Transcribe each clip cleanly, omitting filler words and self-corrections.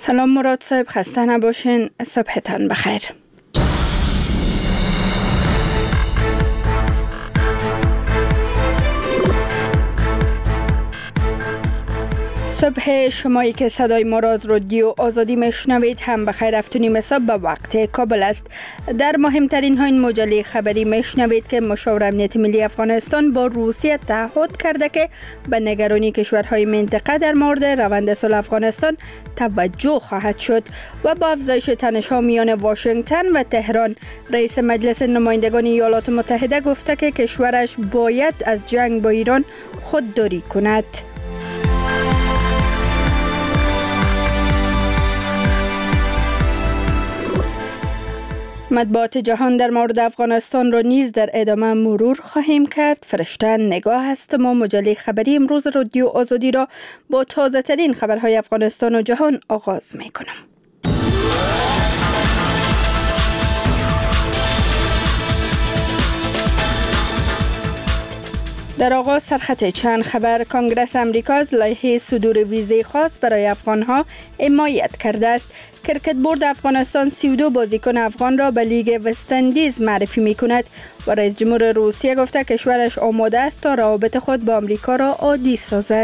سلام مراد صاحب، خسته نباشین. صبحتان بخیر. صبح شمایی که صدای ما را از رادیو آزادی میشنوید هم بخیر. 7:30 صبح به وقت کابل است. در مهمترین ها این مجله خبری میشنوید که مشاور امنیت ملی افغانستان با روسیه تعهد کرده که به نگرانی کشورهای منطقه در مورد روند صلح افغانستان توجه خواهد شد. و با افزایش تنش‌ها میان واشنگتن و تهران، رئیس مجلس نمایندگان ایالات متحده گفته که کشورش باید از جنگ با ایران خودداری کند. مطبوعات جهان در مورد افغانستان را نیز در ادامه مرور خواهیم کرد. فرشته نگاه هستم و مجله خبری امروز رادیو آزادی را با تازه ترین خبرهای افغانستان و جهان آغاز می کنم. در آغاز سرخط چند خبر. کنگره امریکا از لایحه صدور ویزه خاص برای افغانها حمایت کرده است. کرکت بورد افغانستان 32 بازیکن افغان را به لیگ وستندیز معرفی می کند و رئیس جمهور روسیه گفته کشورش آماده است تا روابط خود با امریکا را عادی سازد.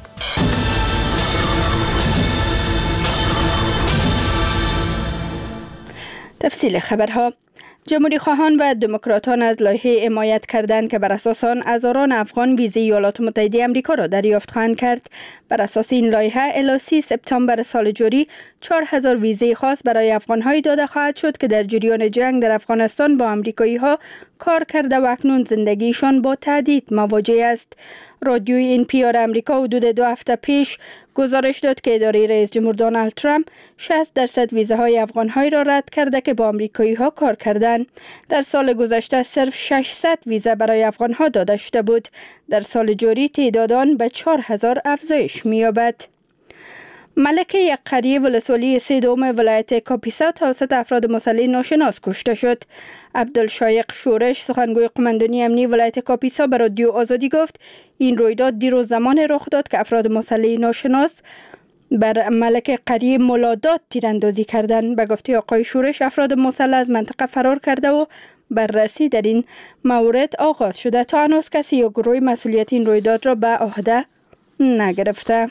تفصیل خبرها. جمهوری خواهان و دموکراتان از لایحه حمایت کردند که بر اساس آن هزاران افغان ویزه ایالات متحده آمریکا را دریافت خواهند کرد. بر اساس این لایحه الی 30 سپتامبر سال جاری 4000 ویزه خاص برای افغان‌های داده خواهد شد که در جریان جنگ در افغانستان با آمریکایی‌ها کار کرده و اکنون زندگیشان با تهدید مواجه است. رادیوی NPR امریکا حدود 2 هفته پیش گزارش داد که اداره رئیس جمهور دونالد ترامپ 60% ویزه های افغان‌های را رد کرده که با آمریکایی‌ها کار کردند. در سال گذشته صرف 600 ویزه برای افغان‌ها داده شده بود. در سال جاری تعداد آن به 4000 افزایش می‌یابد. ملکه یک قریه ولسوالی 3 ولایت کاپیسا توسط افراد مسلح ناشناس کشته شد. عبدالشایق شورش، سخنگوی قماندانی امنی ولایت کاپیسا، به رادیو آزادی گفت این رویداد دیروز زمان رخ داد که افراد مسلح ناشناس بر ملکه قریه مولادات تیراندازی کردند. به گفته آقای شورش، افراد مسلح از منطقه فرار کرده و بررسی در این مورد آغاز شده. تا هنوز کسی یا گروه مسئولیت این رویداد را به عهده نگرفته.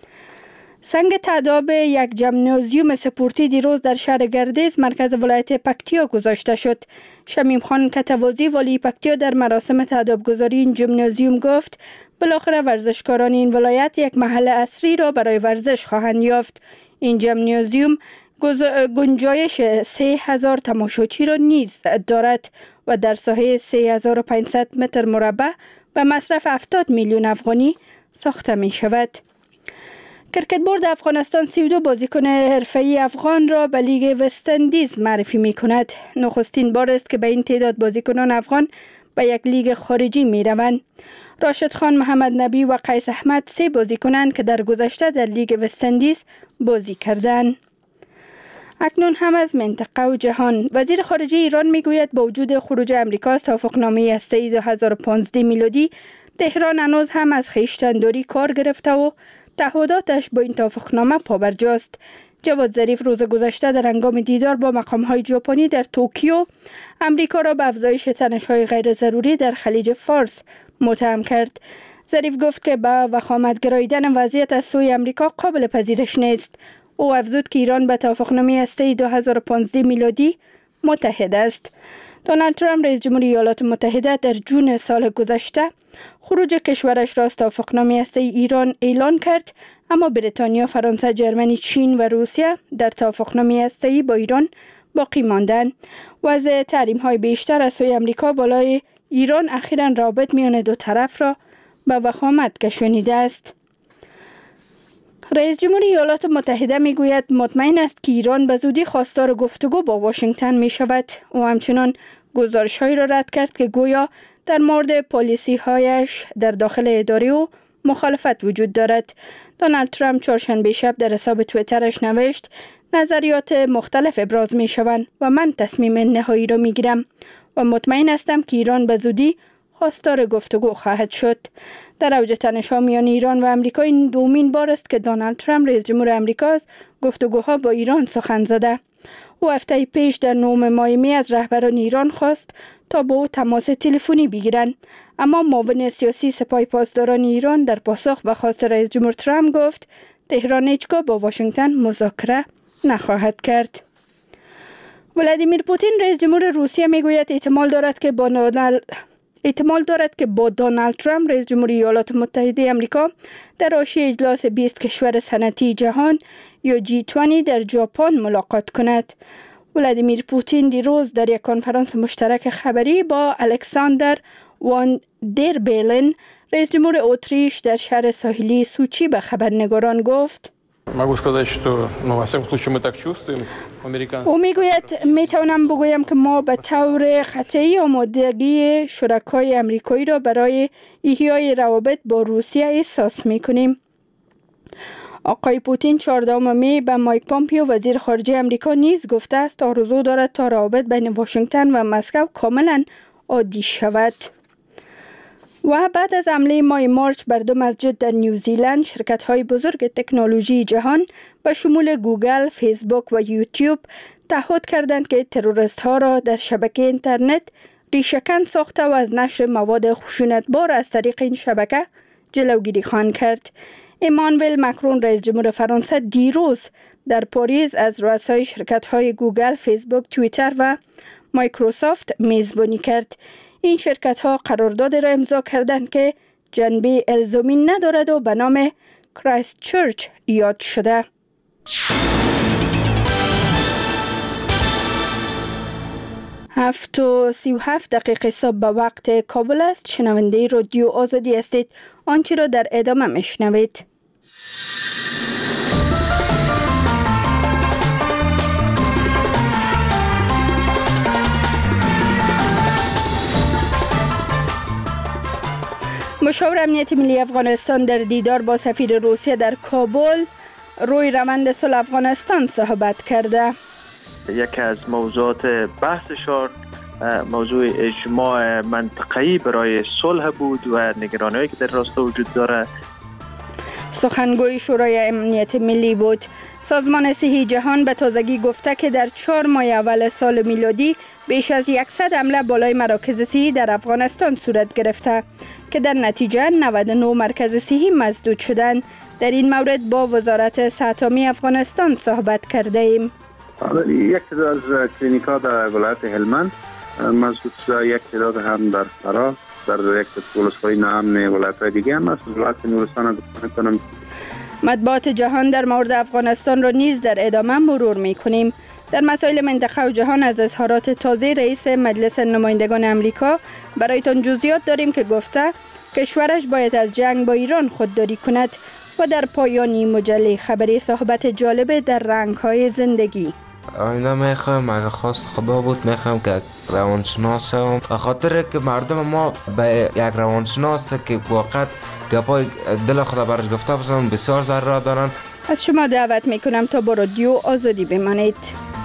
سنگ تعداب یک جمنازیوم سپورتی دیروز در شهر گردیز مرکز ولایت پکتیا گذاشته شد. شمیم خان کتوازی والی پکتیا در مراسم تعداب گذاری این جمنازیوم گفت بالاخره ورزشکاران این ولایت یک محل اصلی را برای ورزش خواهند یافت. این جمنازیوم گنجایش 3000 تماشاچی را نیز دارد و در ساحه 3500 متر مربع به مصرف 70 میلیون افغانی ساخته می شود. کرکت بورد افغانستان 32 بازیکن حرفه‌ای افغان را به لیگ وستندیز معرفی می کند. نخستین بار است که به این تعداد بازیکنان افغان به یک لیگ خارجی می روند. راشد خان، محمد نبی و قیس احمد 3 بازیکنند که در گذشته در لیگ وستندیز بازی کردند. اکنون هم از منطقه و جهان. وزیر خارجه ایران می گوید با وجود خروج امریکا از توافقنامه هسته‌ای 2015 میلادی، تهران هنوز هم از خویشتن‌داری کار گرفته و تعهداتش با این توافقنامه پابرجاست. جواد ظریف روز گذشته در هنگام دیدار با مقام‌های ژاپنی در توکیو امریکا را به افزایش تنش‌های غیر ضروری در خلیج فارس متهم کرد. ظریف گفت که به وخامت گراییدن وضعیت از سوی امریکا قابل پذیرش نیست. او افزود که ایران به توافقنامه هسته‌ای 2015 میلادی متحد است. دونالد ترامپ رئیس جمهور ایالات متحده در جون سال گذشته خروج کشورش را از توافقنامه هسته‌ای ایران اعلان کرد، اما بریتانیا، فرانسه، جرمنی، چین و روسیه در توافقنامه هسته‌ای با ایران باقی ماندند. وضع تحریم‌های بیشتر از سوی امریکا بالای ایران اخیراً روابط میان دو طرف را به وخامت کشانیده است. رئیس جمهور ایالات متحده میگوید مطمئن است که ایران به زودی خواستار گفتگو با واشنگتن می شود. او همچنان گزارش‌هایی را رد کرد که گویا در مورد پالیسی‌هایش در داخل اداره و مخالفت وجود دارد. دونالد ترامپ چهارشنبه شب در حساب توییترش نوشت نظریات مختلف ابراز می شوند و من تصمیم نهایی را می گیرم و مطمئن هستم که ایران به زودی خواستار گفتگو خواهد شد. در اوج تنش‌ها میان ایران و آمریکا این دومین بار است که دونالد ترامپ رئیس جمهور آمریکا از گفتگوها با ایران سخن زده. او هفته پیش در 9 ماه می از رهبران ایران خواست تا با او تماس تلفنی بگیرند، اما معاون سیاسی سپاه پاسداران ایران در پاسخ به خواست رئیس جمهور ترامپ گفت تهران هیچگاه با واشنگتن مذاکره نخواهد کرد. ولادیمیر پوتین رئیس جمهور روسیه میگوید احتمال دارد که با دونالد ترامپ رئیس جمهور ایالات متحده آمریکا در حاشیه اجلاس 20 کشور صنعتی جهان یا G20 در ژاپن ملاقات کند. ولادیمیر پوتین دیروز در یک کنفرانس مشترک خبری با الکساندر وان در بیلن رئیس جمهور اتریش در شهر ساحلی سوچی به خبرنگاران گفت او میگوید میتوانم بگویم که ما به طور قطعی آمادگی شرکای آمریکایی را برای احیای روابط با روسیه احساس میکنیم. آقای پوتین 14 می به مایک پامپیو وزیر خارجه آمریکا نیز گفته است آرزو دارد تا روابط بین واشنگتن و مسکو کاملا عادی شود. و بعد از حمله ماه مارچ بر 2 مسجد در نیوزیلند، شرکت‌های بزرگ تکنولوژی جهان به شمول گوگل، فیسبوک و یوتیوب تعهد کردند که تروریست‌ها را در شبکه اینترنت ریشه‌کن ساخته و از نشر مواد خشونت‌بار از طریق این شبکه جلوگیری خواهند کرد. ایمانوئل ماکرون رئیس جمهور فرانسه دیروز در پاریس از رؤسای شرکت‌های گوگل، فیسبوک، توییتر و مایکروسافت میزبانی کرد. این شرکت‌ها قرارداد را امضا کردند که جنبه الزامی ندارد و به نام کرایست چرچ یاد شده. 7:37 صبح به وقت کابل است. شنونده رادیو آزادی هستید. آنچه را در ادامه میشنوید. مشاور امنیت ملی افغانستان در دیدار با سفیر روسیه در کابل روی روند صلح افغانستان صحبت کرده. یکی از موضوعات بحثشان موضوع اجماع منطقه‌ای برای صلح بود و نگرانی‌هایی که در راستا وجود داره. سخنگوی شورای امنیت ملی بود. سازمان صحی جهان به تازگی گفته که در 4 ماه اول سال میلادی بیش از 100 حمله بالای مراکز صحی در افغانستان صورت گرفته که در نتیجه 99 مرکز صحی مسدود شدند. در این مورد با وزارت صحت عامه افغانستان صحبت کرده ایم. یک تعداد از کلینیک‌ها در ولایت هلمند مسدود شده، یک تعداد هم در فرا، در یک ولسوالی نام ولایت‌های دیگه هم است. ولایت نورستان کنم. مطبوعات جهان در مورد افغانستان را نیز در ادامه مرور می‌کنیم. در مسائل منطقه و جهان از اظهارات تازه رئیس مجلس نمایندگان آمریکا برایتان جزئیات داریم که گفته کشورش باید از جنگ با ایران خودداری کند و در پایان این مجله خبری صحبت جالب در رنگ‌های زندگی. آینده میخوایم از خواست خدا بود میخوایم که روانشناس شوم، خاطر که مردم ما به یک روانشناس که واقعا گپای دل خدا برش گفته باشن بسیار ضرورت دارن. از شما دعوت میکنم تا با رادیو آزادی بمانید.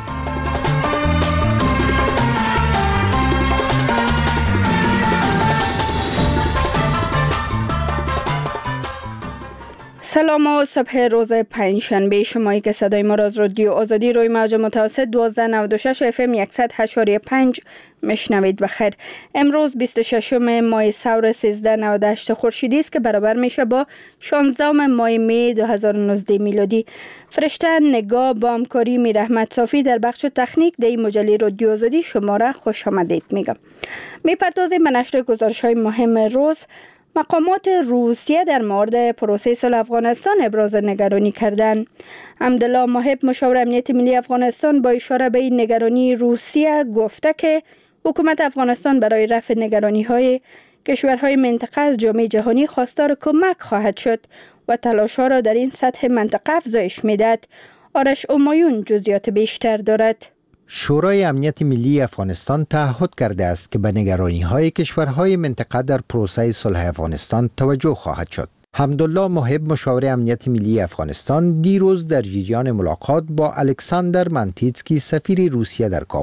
سلام و صبح روز پنجشنبه. شمایی که صدای ما را از رادیو آزادی روی موج متوسط 1296 FM 100.5 میشنوید. بخیر. امروز 26 ماه سور 1398 خورشیدی است که برابر میشه با 16 ماه می 2019 میلادی. فرشته نگاه با همکاری میر احمد صافی در بخش تکنیک در این مجله رادیو آزادی شما را خوش آمدید میگم. میپردازیم به نشر گزارش‌های مهم روز. مقامات روسیه در مورد پروسه صلح افغانستان ابراز نگرانی کردند. حمدالله محب مشاور امنیت ملی افغانستان با اشاره به این نگرانی روسیه گفته که حکومت افغانستان برای رفع نگرانی‌های کشورهای منطقه از جامعه جهانی خواستار کمک خواهد شد و تلاش‌ها را در این سطح منطقه افزایش می‌دهد. آرش امایون جزئیات بیشتر دارد. شورای امنیت ملی افغانستان تعهد کرده است که به نگرانی‌های کشورهای منطقه در پروسه صلح افغانستان توجه خواهد شد. حمدالله محب مشاور امنیت ملی افغانستان دیروز در جریان ملاقات با الکساندر منتیتسکی سفیر روسیه در کابل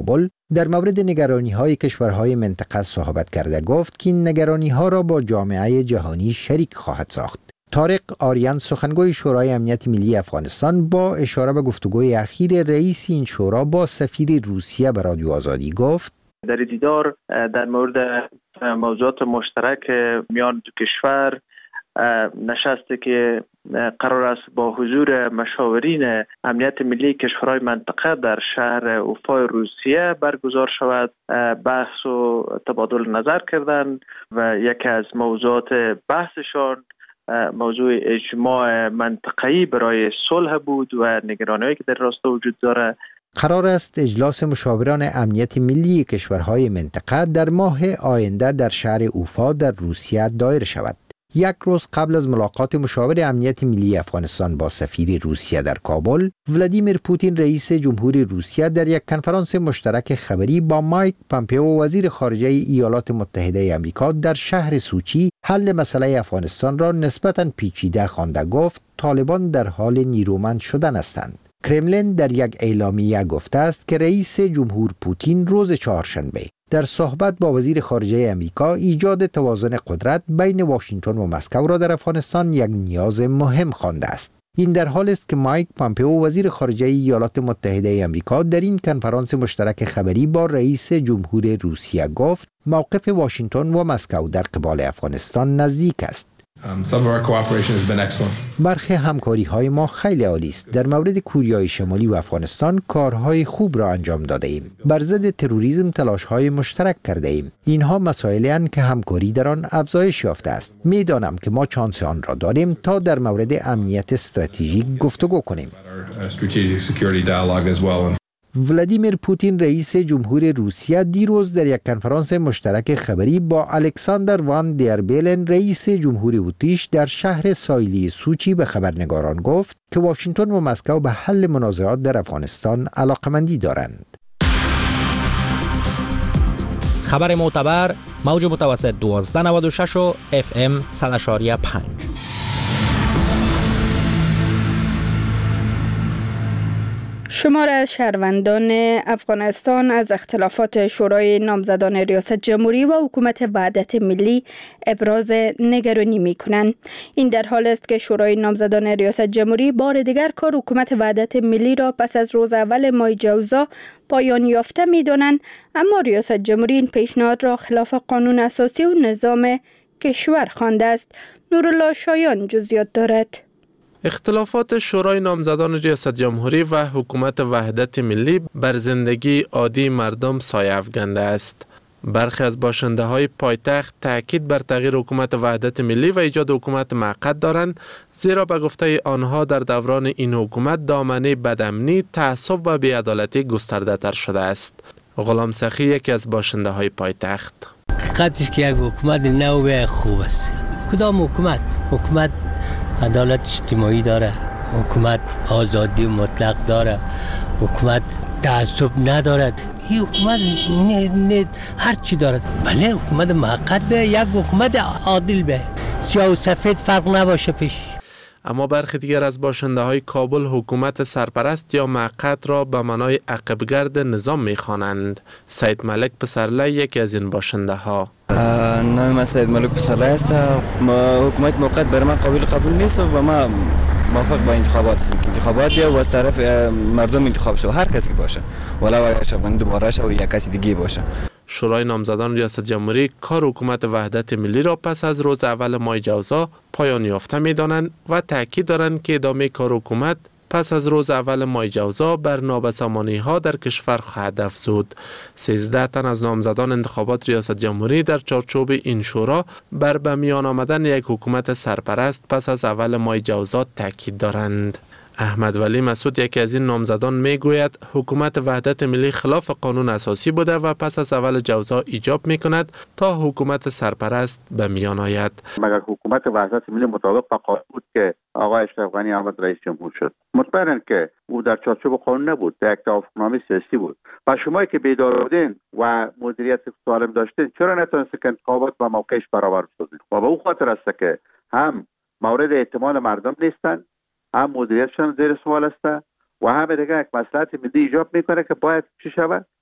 در مورد نگرانی‌های کشورهای منطقه صحبت کرده گفت که این نگرانی‌ها را با جامعه جهانی شریک خواهد ساخت. طارق آریان سخنگوی شورای امنیت ملی افغانستان با اشاره به گفتگوی اخیر رئیس این شورا با سفیر روسیه به رادیو آزادی گفت در دیدار در مورد موضوعات مشترک میان دو کشور نشستی که قرار است با حضور مشاورین امنیت ملی کشورهای منطقه در شهر اوفای روسیه برگزار شود، بحث و تبادل نظر کردند و یکی از موضوعات بحثشان موضوع اجماع منطقه‌ای برای صلح بود و نگرانی‌هایی که در راستا وجود داره. قرار است اجلاس مشاوران امنیت ملی کشورهای منطقه در ماه آینده در شهر اوفا در روسیه دایر شود. یک روز قبل از ملاقات مشاور امنیت ملی افغانستان با سفیر روسیه در کابل، ولادیمیر پوتین رئیس جمهوری روسیه در یک کنفرانس مشترک خبری با مایک پامپئو وزیر خارجه ایالات متحده آمریکا در شهر سوچی حل مسئله افغانستان را نسبتاً پیچیده خوانده گفت طالبان در حال نیرومند شدن هستند. کرملین در یک اعلامیه گفته است که رئیس جمهور پوتین روز چهارشنبه در صحبت با وزیر خارجه آمریکا ایجاد توازن قدرت بین واشنگتن و مسکو را در افغانستان یک نیاز مهم خوانده است. این در حال است که مایک پامپئو وزیر خارجه ایالات متحده آمریکا در این کنفرانس مشترک خبری با رئیس جمهور روسیه گفت موقف واشنگتن و مسکو در قبال افغانستان نزدیک است. برخی همکاری‌های ما خیلی عالی است. در مورد کوریای شمالی و افغانستان کارهای خوب را انجام داده ایم. بر ضد تروریسم تلاش‌های مشترک کرده ایم. اینها مسائلی اند که همکاری در آن افزایش یافته است. می‌دانم که ما چانس آن را داریم تا در مورد امنیت استراتژیک گفتگو کنیم. ولادیمیر پوتین رئیس جمهور روسیه دیروز در یک کنفرانس مشترک خبری با الکساندر وان در بیلن رئیس جمهور اتریش در شهر ساحلی سوچی به خبرنگاران گفت که واشنگتن و مسکو به حل منازعات در افغانستان علاقمندی دارند. خبر معتبر موج متوسط 1296 و FM 100.5. شمار از شهروندان افغانستان از اختلافات شورای نامزدان ریاست جمهوری و حکومت وحدت ملی ابراز نگرانی می کنند. این در حال است که شورای نامزدان ریاست جمهوری بار دیگر کار حکومت وحدت ملی را پس از روز اول ماه جوزا پایان یافته می دانند، اما ریاست جمهوری این پیشنهاد را خلاف قانون اساسی و نظام کشور خوانده است. نورالله شایان جزئیات دارد. اختلافات شورای نامزدان ریاست جمهوری و حکومت وحدت ملی بر زندگی عادی مردم سایه افکنده است. برخی از باشنده های پایتخت تاکید بر تغییر حکومت وحدت ملی و ایجاد حکومت موقت دارند، زیرا به گفته آنها در دوران این حکومت دامنه بدامنی، تعصب و بی‌عدالتی گسترده تر شده است. غلام سخی یکی از باشنده های پایتخت: حقیقتش که یک حکومت نو خوب است. کدام حکومت؟ حکومت عدالت اجتماعی داره، حکومت آزادی مطلق داره، حکومت تعصب ندارد. این حکومت هر چی دارد. بله حکومت موقت به، یک حکومت عادل به، سیاه و سفید فرق نباشه پیش. اما برخی دیگر از باشنده های کابل حکومت سرپرست یا موقت را به معنای عقبگرد نظام می‌خوانند. سید ملک پسرلی یکی از این باشنده ها: نام من سید ملک پسرلی است. حکومت موقت برای من قابل قبول نیست و ما موافق با انتخابات هستیم. انتخابات یا از طرف مردم انتخاب شو، هر کسی باشه، ولو اگر افغانی دوباره شو یا کسی دیگه باشه. شورای نامزدان ریاست جمهوری کار حکومت وحدت ملی را پس از روز اول ماه جوزا پایان یافته می‌دانند و تاکید دارند که ادامه کار حکومت پس از روز اول ماه جوزا بر نابسامانی‌ها در کشور خواهد افزود. 13 تن از نامزدان انتخابات ریاست جمهوری در چارچوب این شورا بر به میان آمدن یک حکومت سرپرست پس از اول ماه جوزا تاکید دارند. احمد ولی مسعود یکی از این نامزدان میگوید حکومت وحدت ملی خلاف قانون اساسی بوده و پس از اول جوزا ایجاب میکند تا حکومت سرپرست به میان آید. مگر حکومت وحدت ملی مطابق با قانون بود که آقای اشرف غنی آمد رئیس جمهور شد؟ مطمئناً که او در چارچوب قانون نبود، در یک توافقنامه سیاسی بود. و شمایی که بیدار بودین و مدیریت سالم داشتین، چرا نتونستید که انتخابات با موقعش برابر شدین؟ و به او خاطر است که هم مورد اعتماد مردم نیستند، هم مدیریتشان زیر سوال است و هم دیگه یک مصلحت ملی ایجاب میکنه که باید چی شود؟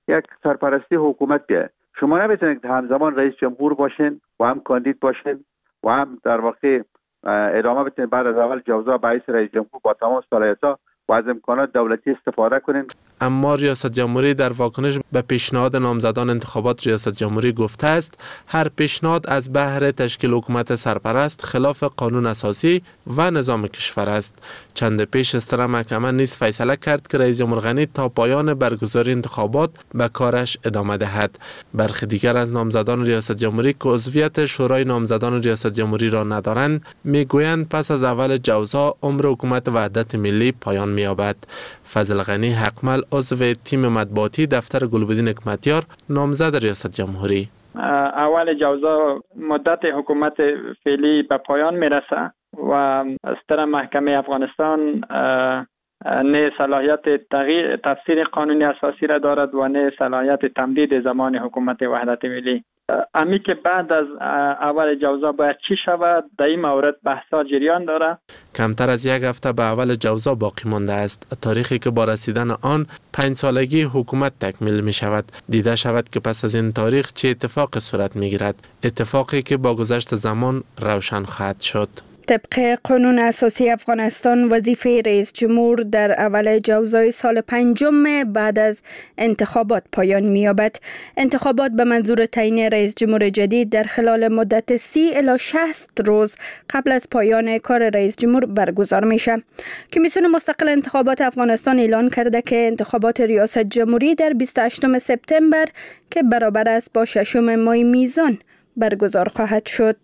یک سرپرستی حکومت بیه. شما نمیتونید همزمان رئیس جمهور باشین و هم کاندید باشین و هم در واقع ادامه بتونید بعد از اول جوزا به حیث رئیس جمهور با تمام صلاحیت‌ها و از امکانات دولتی استفاده کنین. اما ریاست جمهوری در واکنش به پیشنهاد نامزدان انتخابات ریاست جمهوری گفته است هر پیشنهاد از بهر تشکیل حکومت سرپرست خلاف قانون اساسی و نظام کشور است. چند پیش استرا محکمه نیز فیصله کرد که رئیس جمهور غنی تا پایان برگزاری انتخابات به کارش ادامه دهد. برخی دیگر از نامزدان ریاست جمهوری که عضویت شورای نامزدان ریاست جمهوری را ندارند میگویند پس از اول جوزا عمر حکومت وحدت ملی پایان می‌یابد. فضل غنی حقمل عضو تیم مطبوعاتی دفتر گلبدین حکمتیار نامزد ریاست جمهوری: اول جوزا مدت حکومت فعلی به پایان میرسه و استر محکمه افغانستان نه صلاحیت تفسیر قانونی اساسی را دارد و نه صلاحیت تمدید زمان حکومت وحدت ملی. امی که بعد از اول جوزا باید چی شود در این مورد بحثا جریان داره. کمتر از یک هفته به اول جوزا باقی مانده است، تاریخی که با رسیدن آن 5 سالگی حکومت تکمیل می شود. دیده شود که پس از این تاریخ چه اتفاق صورت می گیرد، اتفاقی که با گذشت زمان روشن خواهد شد. طبق قانون اساسی افغانستان وظیفه رئیس جمهور در اول جوزای سال 5 بعد از انتخابات پایان می‌یابد. انتخابات به منظور تعیین رئیس جمهور جدید در خلال مدت 30 الی 60 روز قبل از پایان کار رئیس جمهور برگزار میشه. کمیسیون مستقل انتخابات افغانستان اعلان کرده که انتخابات ریاست جمهوری در 28 سپتامبر که برابر است با 6 ماه میزان برگزار خواهد شد.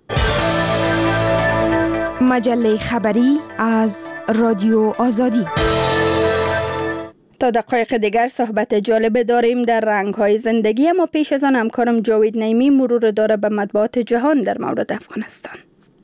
مجله خبری از رادیو آزادی. تا دقایق دیگر صحبت جالب داریم در رنگ‌های زندگی، اما پیش از آن همکارم جاوید نعیمی مرور داره به مطبوعات جهان در مورد افغانستان.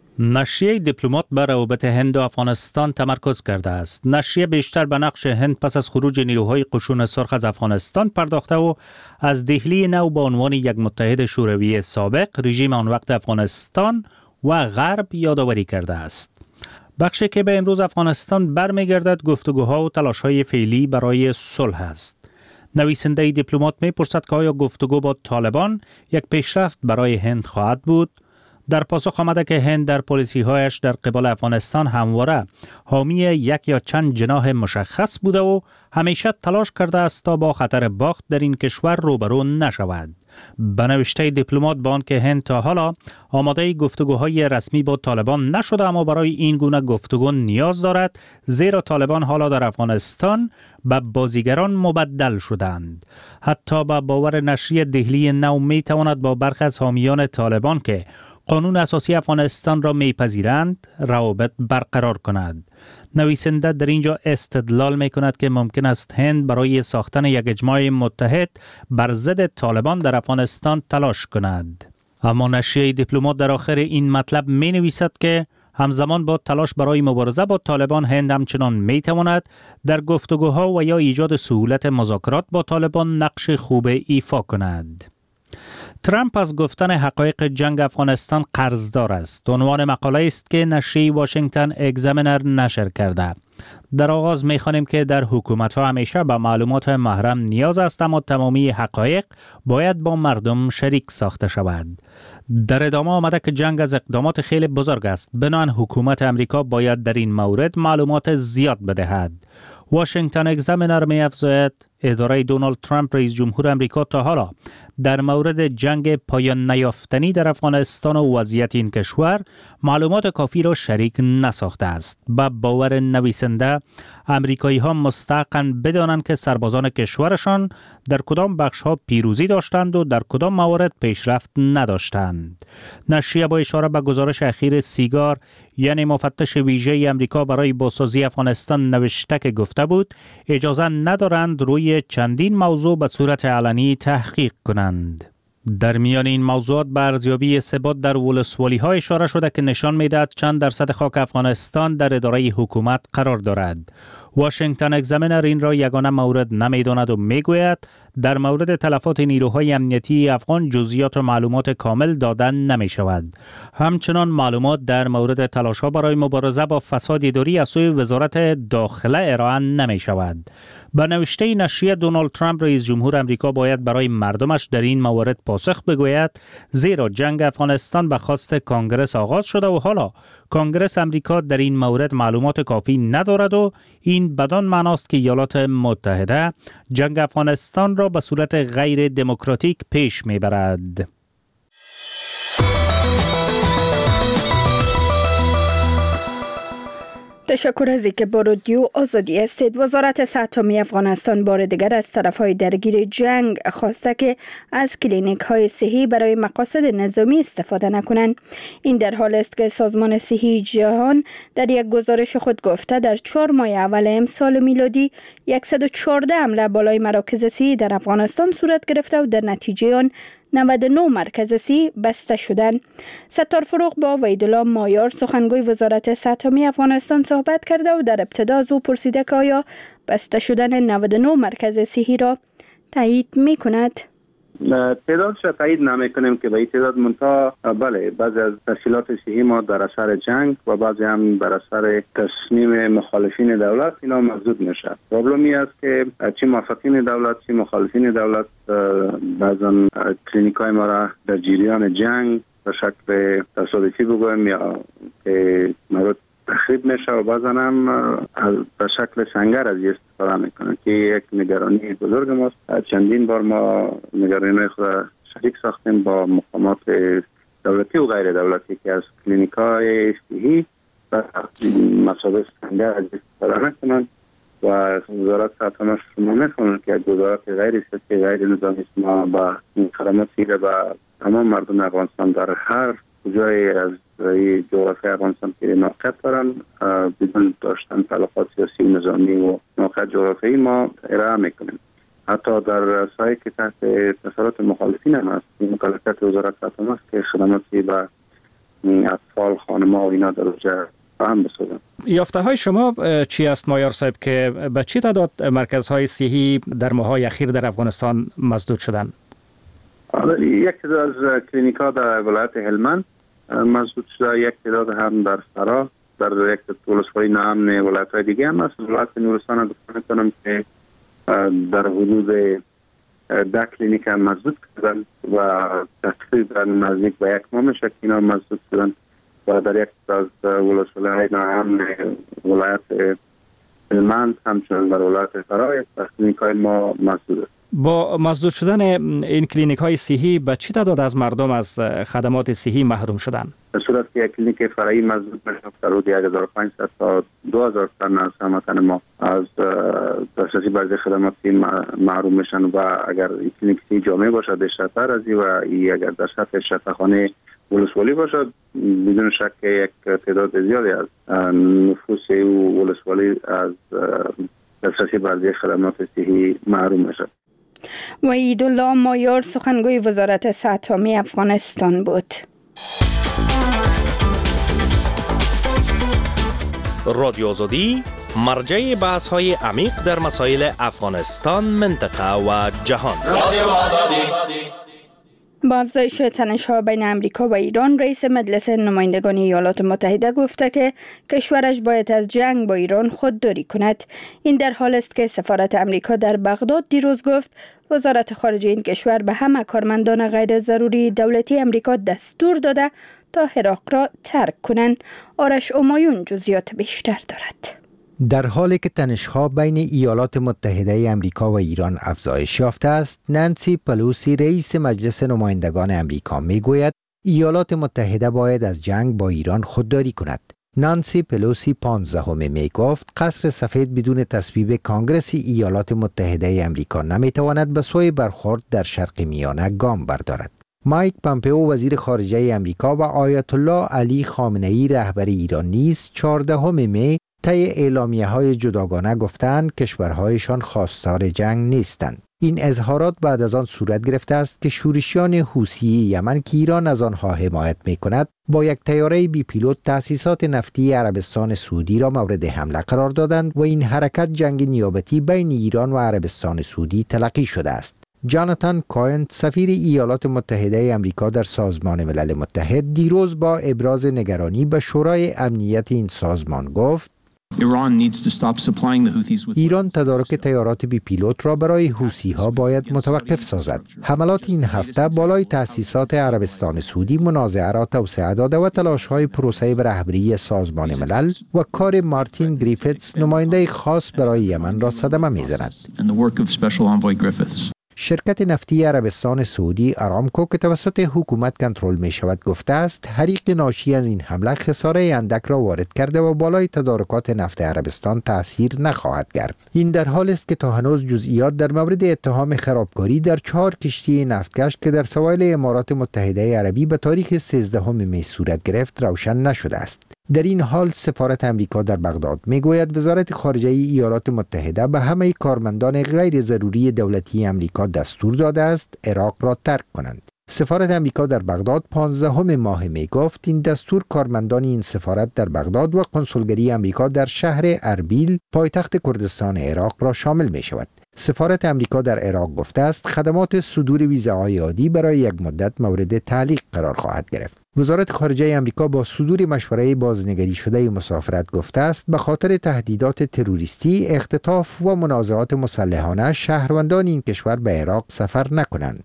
نشریه دیپلمات بر روابط هند و افغانستان تمرکز کرده است. نشریه بیشتر به نقش هند پس از خروج نیروهای قشون سرخ از افغانستان پرداخته و از دهلی نو به عنوان یک متحد شوروی سابق رژیم آن وقت افغانستان و غرب یادآوری کرده است. بخشی که به امروز افغانستان برمیگردد گفتگوها و تلاش‌های فعلی برای صلح است. نویسنده دیپلمات می‌پرسد که آیا گفتگو با طالبان یک پیشرفت برای هند خواهد بود؟ در پاسخ آمده که هند در پالیسی‌هایش در قبال افغانستان همواره حامی یک یا چند جناح مشخص بوده و همیشه تلاش کرده است تا با خطر باخت در این کشور روبرو نشود. به نوشته دیپلمات با آنکه هند تا حالا آماده گفتگوهای رسمی با طالبان نشده، اما برای این گونه گفتگو نیاز دارد، زیرا طالبان حالا در افغانستان به بازیگران مبدل شدند. حتی به باور نشریه دهلی نو می تواند با برخی از حامیان طالبان که قانون اساسی افغانستان را میپذیرند روابط برقرار کند. نویسنده در اینجا استدلال می کند که ممکن است هند برای ساختن یک اجماع متحد بر ضد طالبان در افغانستان تلاش کند. اما نشریه دیپلمات در آخر این مطلب می نویسد که همزمان با تلاش برای مبارزه با طالبان هند همچنان می تواند در گفتگوها و یا ایجاد سهولت مذاکرات با طالبان نقش خوب ایفا کند. ترامپ از گفتن حقایق جنگ افغانستان قرضدار است. عنوان مقاله است که نشریه واشنگتن اگزامینر نشر کرده. در آغاز می‌خوانیم که در حکومت‌ها همیشه به معلومات محرم نیاز است، اما تمامی حقایق باید با مردم شریک ساخته شود. در ادامه آمده که جنگ از اقدامات خیلی بزرگ است. بنابراین حکومت امریکا باید در این مورد معلومات زیاد بدهد. واشنگتن اگزامینر می‌افزاید اداره دونالد ترامپ رئیس جمهور امریکا تا حالا در مورد جنگ پایان نیافتنی در افغانستان و وضعیت این کشور معلومات کافی را شریک نساخته است. با باور نویسنده امریکایی‌ها مستحقاً بدانند که سربازان کشورشان در کدام بخش‌ها پیروزی داشتند و در کدام موارد پیشرفت نداشتند. نشریه با اشاره به گزارش اخیر سیگار یعنی مفتش ویژه امریکا برای بازسازی افغانستان نوشته که گفته بود اجازه ندارند روی چندین موضوع به صورت علنی تحقیق کنند. در میان این موضوعات به ارزیابی ثبات در ولسوالی‌ها اشاره شده که نشان می‌دهد چند درصد خاک افغانستان در اداره حکومت قرار دارد. واشنگتن اگزامینر این را یگانه مورد نمی‌داند و می‌گوید در مورد تلفات نیروهای امنیتی افغان جزئیات و معلومات کامل دادن نمی‌شود. همچنان معلومات در مورد تلاش‌ها برای مبارزه با فساد اداری از سوی وزارت داخله ارائه نمی‌شود. به نوشته نشریه دونالد ترامپ رئیس جمهور امریکا باید برای مردمش در این موارد پاسخ بگوید، زیرا جنگ افغانستان به خواست کانگرس آغاز شده و حالا کانگرس امریکا در این مورد معلومات کافی ندارد و این بدان معناست که ایالات متحده جنگ افغانستان را به صورت غیر دموکراتیک پیش میبرد. تشکر از اینکه با رادیو آزادی هستید. وزارت صحت عامه افغانستان بار دیگر از طرفهای درگیر جنگ خواسته که از کلینیک های صحی برای مقاصد نظامی استفاده نکنند. این در حال است که سازمان صحی جهان در یک گزارش خود گفته در 4 ماه اول امسال میلادی 114 حمله بالای مراکز صحی در افغانستان صورت گرفته و در نتیجه آن 99 مرکز صحی بسته شدند. ستار فروغ با وحیدالله مایار سخنگوی وزارت صحت عامه افغانستان صحبت کرده و در ابتدا از او پرسیده که آیا بسته شدن 99 مرکز صحی را تایید می‌کند؟ تعدادش را تایید نمی‌کنیم که به این تعداد منتها بله، بعضی از تشکیلات صحی ما در اثر جنگ و بعضی هم در اثر تصمیم مخالفین دولت اینا محدود میشه. پرابلمی است که چه موافقین دولت چه مخالفین دولت بعضا کلینیکای ما را در جریان جنگ به شکل تصادفی بگویم یا که مورد تخریب میشه و بعضا هم به شکل سنگر از این استفاده میکنه که یک نگرانی بزرگ ماست. چندین بار ما نگرانی خود شریک ساختیم با مقامات دولتی و غیر دولتی که از کلینیکای صحی و مسابقه سنگر از استفاده نکنند و وزارت صحت عامه شما میخوانند که گزارات غیر سیاسی غیر نظامی ما با خدمات صحی و تمام مردم افغانستان در هر کجای از جغرافی افغانستان که موقعیت دارن بدون داشتن تعلقات سیاسی و نظامی و موقعیت جغرافیایی ما ارائه میکنیم. حتی در سایه که تحت تسلط مخالفین هم هست، این مکلفیت وزارت صحت عامه است که خدماتی به اطفال، خانم‌ها و اینا در اونجا فهم بسازن. یافته های شما چی است مایار صاحب که به چی تعداد مرکزهای صحی در ماه‌های اخیر در افغانستان مسدود شدند؟ یک تعداد از کلینیک‌ها در ولایت هلمند مسدود شده، یک تعداد هم در فرا، در یک ولسوالی نام ولایت‌های دیگه هم است. ولایت نورستان گفته کنم که در حدود 10 کلینیک هم مسدود کردن و تقریبا نزدیک به 1 ماه میشه که اینا مسدود شدن و در یک از ولسوالی نام ولایت هلمند همچنین در ولایت فرا کلینیک‌های ما مسدود است. با مسدود شدن این کلینیک های صحی به چه تعداد از مردم از خدمات صحی محروم شدند؟ به صورت که یک کلینیک فرعی مسدود میشه در حدود 1500 تا 2000 تن از هموطن ما از دسترسی به خدمات صحی محروم میشن و اگر این کلینیک صحی جامع باشد بیشتر از این و اگر در سطح شفاخانه ولسوالی باشد بدون شک یک تعداد زیادی از نفوس و ولسوالی از دسترسی به خدمات صحی محروم میشد. وحیدالله مایار سخنگوی وزارت صحت عامه افغانستان بود. رادیو آزادی مرجع بحث‌های عمیق در مسائل افغانستان، منطقه و جهان. رادیو آزادی. با افزایش تنش‌ها بین امریکا و ایران، رئیس مجلس نمایندگان ایالات متحده گفته که کشورش باید از جنگ با ایران خودداری کند. این در حال است که سفارت امریکا در بغداد دیروز گفت وزارت خارجه این کشور به همه کارمندان غیر ضروری دولتی امریکا دستور داده تا عراق را ترک کنند. آرش امایون جزئیات بیشتر دارد. در حالی که تنش‌ها بین ایالات متحده آمریکا و ایران افزایش یافته است، نانسی پلوسی رئیس مجلس نمایندگان آمریکا میگوید ایالات متحده باید از جنگ با ایران خودداری کند. نانسی پلوسی 15 می گفت قصر سفید بدون تصویب کانگرس ایالات متحده آمریکا نمیتواند به سوی برخورد در شرق میانه گام بردارد. مایک پامپئو وزیر خارجه آمریکا و آیت الله علی خامنه‌ای رهبر ایران نیز 14 می طی اعلامیه‌های جداگانه گفتند کشورهایشان خواستار جنگ نیستند. این اظهارات بعد از آن صورت گرفته است که شورشیان حوثی یمن که ایران از آنها حمایت می‌کند با یک طیاره بی پیلوت تأسیسات نفتی عربستان سعودی را مورد حمله قرار دادند و این حرکت جنگ نیابتی بین ایران و عربستان سعودی تلقی شده است. جاناتان کوین سفیر ایالات متحده آمریکا در سازمان ملل متحد دیروز با ابراز نگرانی به شورای امنیت این سازمان گفت ایران تدارک طیارات بی پیلوت را برای حوثی ها باید متوقف سازد. حملات این هفته بالای تأسیسات عربستان سعودی منازعه را توسعه داده و تلاش های پروسه به رهبری سازمان ملل و کار مارتین گریفیتس نماینده خاص برای یمن را صدمه می‌زند. شرکت نفتی عربستان سعودی آرامکو که توسط حکومت کنترل می شود گفته است حریق ناشی از این حمله خساره اندک را وارد کرده و بالای تدارکات نفت عربستان تأثیر نخواهد کرد. این در حال است که تا هنوز جزئیات در مورد اتهام خرابکاری در 4 کشتی نفتکش که در سواحل امارات متحده عربی به تاریخ 13 می صورت گرفت روشن نشده است. در این حال سفارت امریکا در بغداد میگوید وزارت خارجه ایالات متحده به همه کارمندان غیر ضروری دولتی امریکا دستور داده است عراق را ترک کنند. سفارت امریکا در بغداد 15 ماه می گفت این دستور کارمندان این سفارت در بغداد و کنسولگری امریکا در شهر اربیل پایتخت کردستان عراق را شامل می شود. سفارت امریکا در عراق گفته است خدمات صدور ویزاهای عادی برای یک مدت مورد تعلیق قرار خواهد گرفت. وزارت خارجه امریکا با صدور مشوره بازنگری شده مسافرت گفته است به خاطر تهدیدات تروریستی، اختطاف و منازعات مسلحانه شهروندان این کشور به عراق سفر نکنند.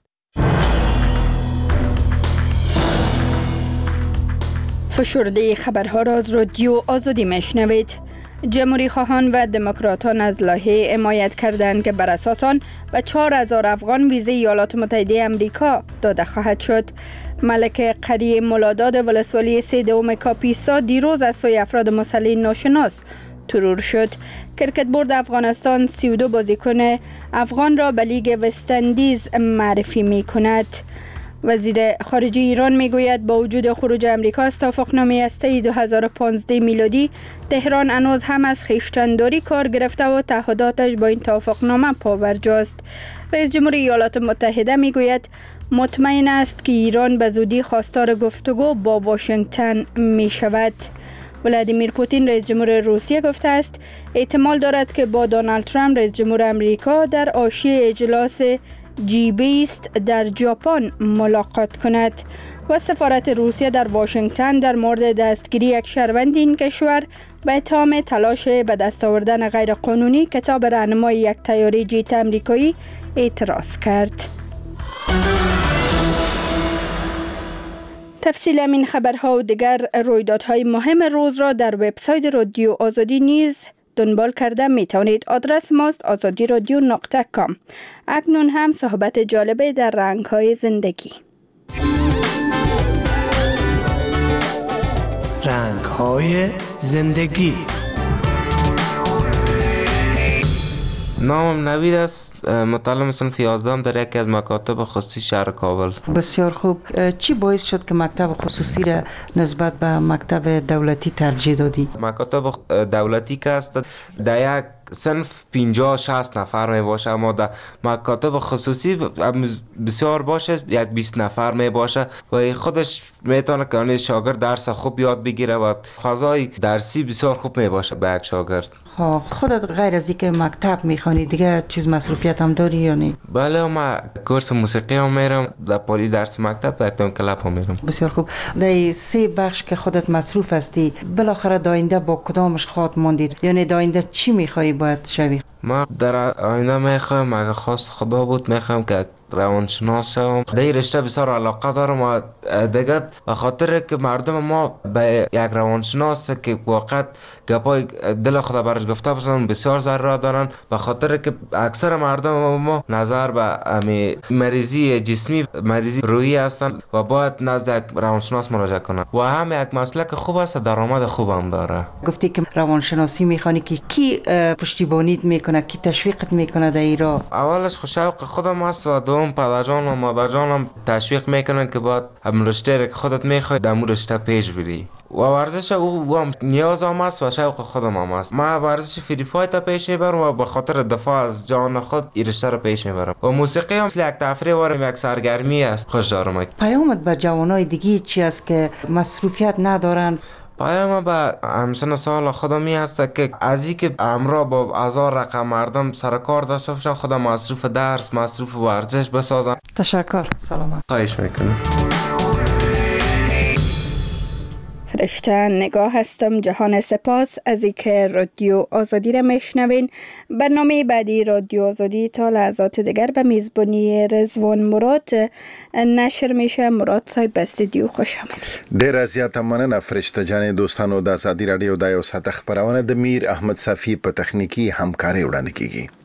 فشرده خبرها را از رادیو آزادی میشنوید. جمهوری خواهان و دموکراتان از لایحه حمایت کردند که بر اساس آن به 4000 افغان ویزه ایالات متحده آمریکا داده خواهد شد. ملک قری مولاداد ولسوالی 13 کاپیسا دیروز از سوی افراد مسلح ناشناس ترور شد. کرکت بورد افغانستان 32 بازیکن افغان را به لیگ وستندیز معرفی می کند. وزیر خارجه ایران میگوید با وجود خروج امریکا از توافقنامه هسته‌ای 2015 میلادی، تهران هنوز هم از خویشتن‌داری کار گرفته و تعهداتش با این توافقنامه پابرجاست. رئیس جمهور ایالات متحده میگوید مطمئن است که ایران به زودی خواستار گفتگو با واشنگتن می شود. ولادیمیر پوتین رئیس جمهور روسیه گفته است احتمال دارد که با دونالد ترامپ رئیس جمهور امریکا در حاشیه اجلاس G20 در ژاپن ملاقات کند. و سفارت روسیه در واشنگتن در مورد دستگیری یک شهروند این کشور به اتهام تلاش به دست آوردن غیرقانونی کتاب راهنمای یک طیاره جیت امریکایی اعتراض کرد. تفصیل این خبرها و دیگر رویدادهای مهم روز را در وبسایت رادیو آزادی نیز دنبال کرده می توانید. آدرس ماست azadiradyo.com. اکنون هم صحبت جالبه در رنگ‌های زندگی. رنگ‌های زندگی. نامم نوید است، متعلم صنف 11 در یکی از مکاتب خصوصی شهر کابل. بسیار خوب. چی باعث شد که مکتب خصوصی را نسبت به مکتب دولتی ترجیح دادی؟ مکاتب دولتی که است در یک صنف 50-60 نفر می باشه، اما در مکاتب خصوصی بسیار باشه، یک 20 نفر می باشه و خودش میتونه که شاگرد درس خوب یاد بگیره و فضای درسی بسیار خوب می باشه به یک شاگرد. خودت غیر از اینکه مکتب میخوانی دیگه چیز مصروفیت هم داری یا نه؟ بله، ما کورس موسیقی هم میرم، در پالی درس مکتب و اکتم کلاب هم میرم. بسیار خوب. در 3 بخش که خودت مصروف هستی بالاخره داینده با کدامش خواهد ماندید؟ یعنی داینده چی میخوایی باید شوی؟ ما در آینده میخوایم، اگه خواست خدا بود میخوایم که روانشناس شوم. در این رشته بسیار علاقه دارم و دیگه به خاطر که مردم ما به یک روانشناس که واقعا گپای دل خدا برش گفته باشن بسیار ضرورت دارن، به خاطر که اکثر مردم ما نظر به مریضی جسمی، مریضی روحی هستن و باید نزد یک روانشناس مراجعه کنن و هم یک مسلک خوب است، درآمد خوب هم داره. گفتی که روانشناسی میخوانی که کی پشتیبانیت میکنه، کی تشویقت میکنه در این راه؟ اولش شوق خودم است و دوم پدرجان و مادرجانم تشویق میکنن که باید هم رشته که خودت میخوای در اون رشته پیش بری و ورزش او هم نیاز هم است و شوق خودم هم است. من ورزش فری فایت پیش میبرم و به خاطر دفاع از جان خود این رشته رو پیش میبرم و موسیقی هم یک تفریح و یک سرگرمی است. خوش دارم. پیامت به جوانای دیگه چی است که مصروفیت ندارن؟ پیام به همسن سال خودمی هست که از این که امرا با 1000 رقم مردم سرکار داشته باشن، خودم مصروف درس، مصروف ورزش بسازن. تشکر. سلامت. خواهش میکنم. فرشته نگاه هستم. جهان سپاس از اینکه رادیو آزادی را میشنوین. برنامه بعدی رادیو آزادی تا لحظات دیگر به میزبانی رضوان مراد نشر میشه. مراد صاحب به استودیو خوش آمدید. ډیر زیاته مننه فرشته جان. دوستانو د آزادی رادیو د یو ساعت خبرونه د میر احمد صفی په تخنیکی همکاري وړاندې کیږي.